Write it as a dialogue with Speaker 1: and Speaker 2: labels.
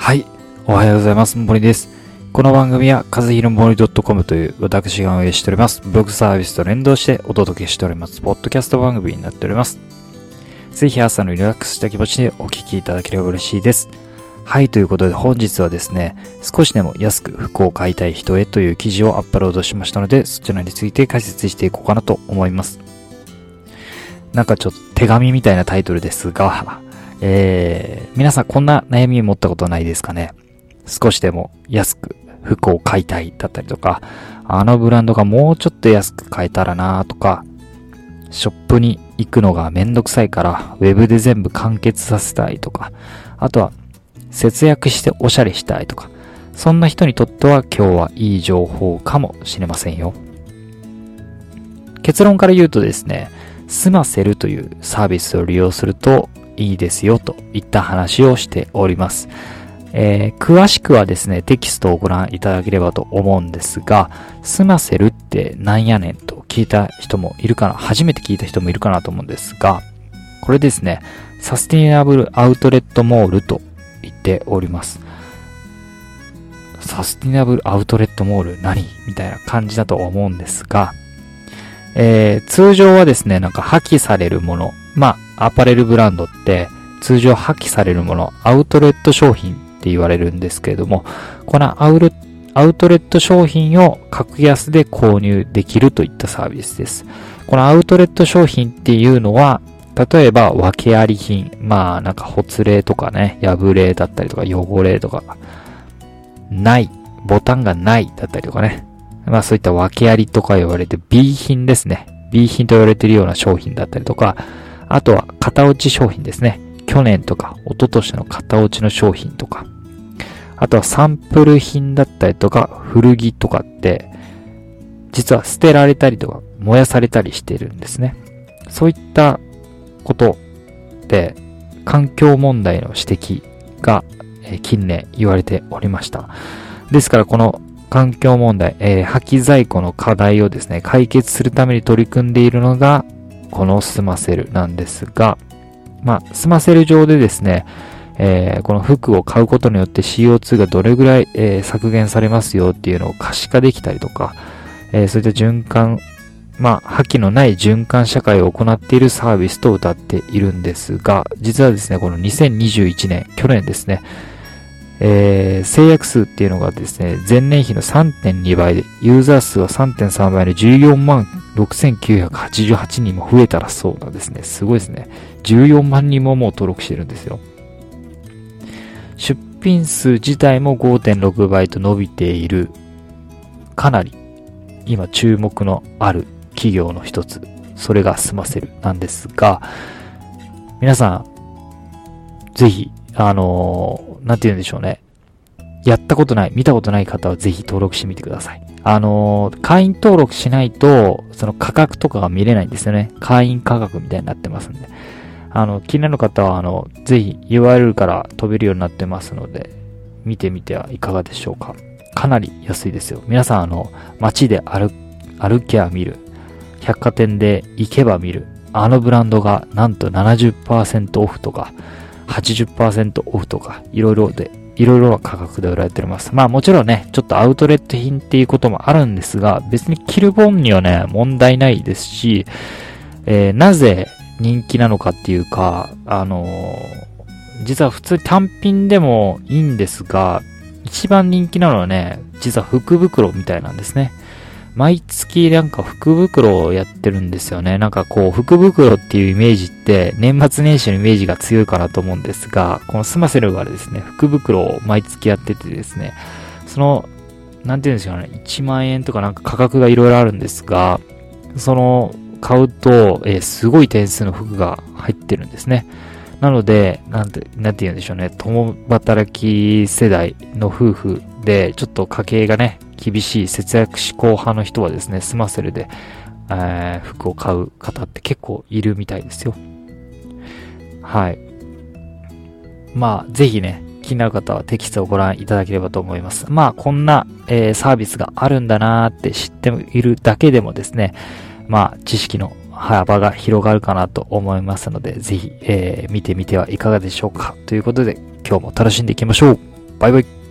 Speaker 1: はい、おはようございます。森です。この番組は、和弘森 .com という私が運営しております、ブログサービスと連動してお届けしております、ポッドキャスト番組になっております。ぜひ朝のリラックスした気持ちでお聞きいただければ嬉しいです。はい、ということで本日はですね、少しでも安く服を買いたい人へという記事をアップロードしましたので、そちらについて解説していこうかなと思います。なんかちょっと手紙みたいなタイトルですが、皆さんこんな悩みを持ったことないですかね。少しでも安く服を買いたいだったりとか、あのブランドがもうちょっと安く買えたらなとか、ショップに行くのがめんどくさいからウェブで全部完結させたいとか、あとは節約しておしゃれしたいとか、そんな人にとっては今日はいい情報かもしれませんよ。結論から言うとですね、スマセルというサービスを利用するといいですよといった話をしております。詳しくはですね、テキストをご覧いただければと思うんですが、スマセルってなんやねんと聞いた人もいるかな、初めて聞いた人もいるかなと思うんですが、これですね、サスティナブルアウトレットモールと言っております。サスティナブルアウトレットモール何みたいな感じだと思うんですが、通常はですね、なんか破棄されるもの、アパレルブランドって通常破棄されるもの、アウトレット商品って言われるんですけれども、このアウトレット商品を格安で購入できるといったサービスです。このアウトレット商品っていうのは、例えば訳あり品、なんかほつれとかね、破れだったりとか汚れとか、ない、ボタンがないだったりとかね。そういった訳ありとか言われて B 品ですね。B 品と言われているような商品だったりとか、あとは型落ち商品ですね。去年とか一昨年の型落ちの商品とか、あとはサンプル品だったりとか古着とかって、実は捨てられたりとか燃やされたりしているんですね。そういったことで環境問題の指摘が近年言われておりました。ですからこの環境問題、破棄在庫の課題をですね、解決するために取り組んでいるのが、このスマセルなんですが、スマセル上でですね、この服を買うことによって CO2 がどれぐらい、削減されますよっていうのを可視化できたりとか、そういった循環、破棄のない循環社会を行っているサービスと謳っているんですが、実はですね、この2021年、去年ですね、制約数っていうのがですね、前年比の 3.2 倍で、ユーザー数は 3.3 倍で14万6988人も増えたらそうなんですね。すごいですね。14万人ももう登録してるんですよ。出品数自体も 5.6 倍と伸びている、かなり今注目のある企業の一つ、それがスマセルなんですが、皆さん、ぜひ、なんて言うんでしょうね。やったことない、見たことない方はぜひ登録してみてください。会員登録しないと、その価格とかが見れないんですよね。会員価格みたいになってますんで。気になる方は、ぜひ URL から飛べるようになってますので、見てみてはいかがでしょうか。かなり安いですよ。皆さん、街で歩きゃ見る。百貨店で行けば見る。あのブランドがなんと 70% オフとか、80% オフとか、いろいろな価格で売られております。もちろんね、ちょっとアウトレット品っていうこともあるんですが、別に着る分にはね、問題ないですし、なぜ人気なのかっていうか、実は普通単品でもいいんですが、一番人気なのはね、実は福袋みたいなんですね。毎月なんか福袋をやってるんですよね。なんかこう福袋っていうイメージって年末年始のイメージが強いかなと思うんですが、このスマセルがですね、福袋を毎月やっててですね、その、なんていうんですかね、1万円とかなんか価格がいろいろあるんですが、その買うと、すごい点数の服が入ってるんですね。なので、なんて言うんでしょうね、共働き世代の夫婦でちょっと家計がね、厳しい節約志向派の人はですね、スマセルで、服を買う方って結構いるみたいですよ。はい。ぜひね、気になる方はテキストをご覧いただければと思います。こんな、サービスがあるんだなーって知っているだけでもですね、知識の幅が広がるかなと思いますので、ぜひ、見てみてはいかがでしょうか。ということで、今日も楽しんでいきましょう。 バイバイ。